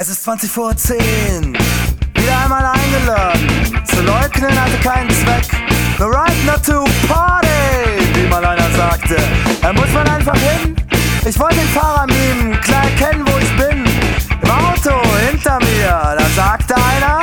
Es ist 20 vor 10, wieder einmal eingeladen. Zu leugnen hatte keinen Zweck. The right not to party, wie mal einer sagte. Da muss man einfach hin. Ich wollte den Fahrer mimen, klar erkennen, wo ich bin. Im Auto hinter mir, da sagte einer: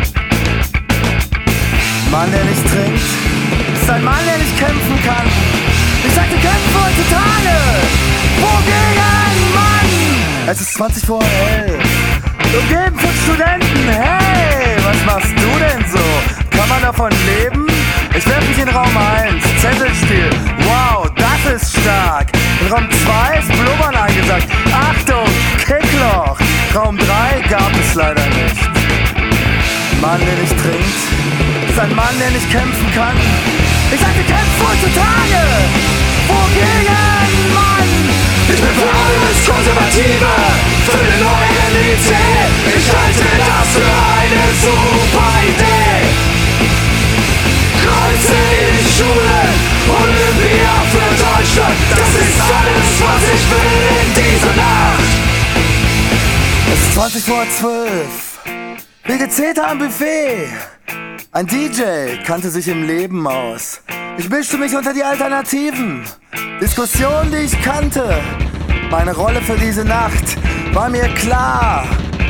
Mann, der nicht trinkt, ist ein Mann, der nicht kämpfen kann. Ich sagte, kämpfen heutzutage. Wogegen, Mann? Es ist 20 vor 11. Umgeben von Studenten, hey, was machst du denn so? Kann man davon leben? Ich werf mich in Raum 1, Zettelspiel, wow, das ist stark. In Raum 2 ist Blubbern angesagt, Achtung, Kickloch. Raum 3 gab es leider nicht. Mann, der nicht trinkt, ist ein Mann, der nicht kämpfen kann. Ich sagte, kämpfen heutzutage. Wogegen, Mann? Ich bin für alles Konservative, für den neuen Elite. Ich halte das für eine super Idee. Kreuze in die Schule, Olympia für Deutschland. Das ist alles, was ich will in dieser Nacht. Es ist 20 vor 12. Vegetater am Buffet. Ein DJ kannte sich im Leben aus. Ich mischte mich unter die Alternativen. Diskussionen, die ich kannte. Meine Rolle für diese Nacht war mir klar.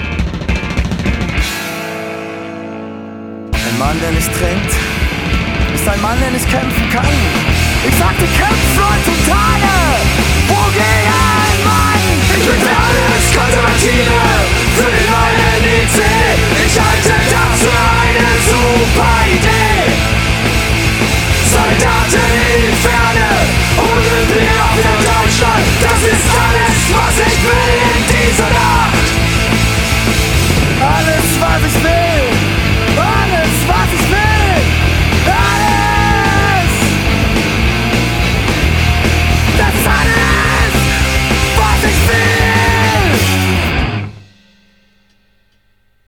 Ein Mann, der nicht trinkt, ist ein Mann, der nicht kämpfen kann. Ich sagte, kämpfen heutzutage. Wogegen, Mann? Ich bin für alles Konservative,